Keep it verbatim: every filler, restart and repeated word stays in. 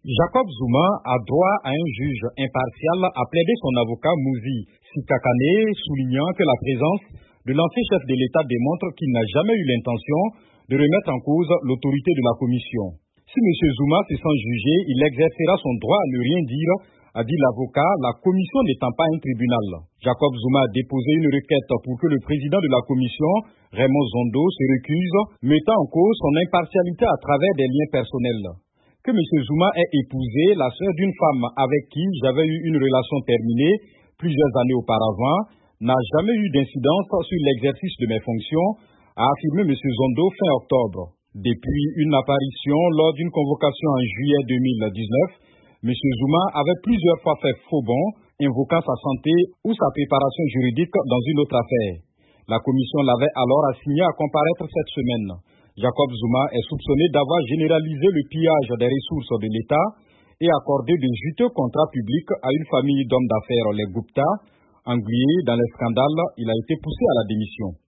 Jacob Zuma a droit à un juge impartial, a plaidé son avocat Mouzi Sikakane, soulignant que la présence de l'ancien chef de l'État démontre qu'il n'a jamais eu l'intention de remettre en cause l'autorité de la commission. Si M. Zuma se sent jugé, il exercera son droit à ne rien dire, a dit l'avocat, la commission n'étant pas un tribunal. Jacob Zuma a déposé une requête pour que le président de la commission, Raymond Zondo, se recuse, mettant en cause son impartialité à travers des liens personnels. Que M. Zuma ait épousé la sœur d'une femme avec qui j'avais eu une relation terminée plusieurs années auparavant n'a jamais eu d'incidence sur l'exercice de mes fonctions, a affirmé M. Zondo fin octobre. Depuis une apparition lors d'une convocation en juillet deux mille dix-neuf, M. Zuma avait plusieurs fois fait faux bond, invoquant sa santé ou sa préparation juridique dans une autre affaire. La commission l'avait alors assigné à comparaître cette semaine. Jacob Zuma est soupçonné d'avoir généralisé le pillage des ressources de l'État et accordé de juteux contrats publics à une famille d'hommes d'affaires, les Gupta. Englué dans les scandales, il a été poussé à la démission.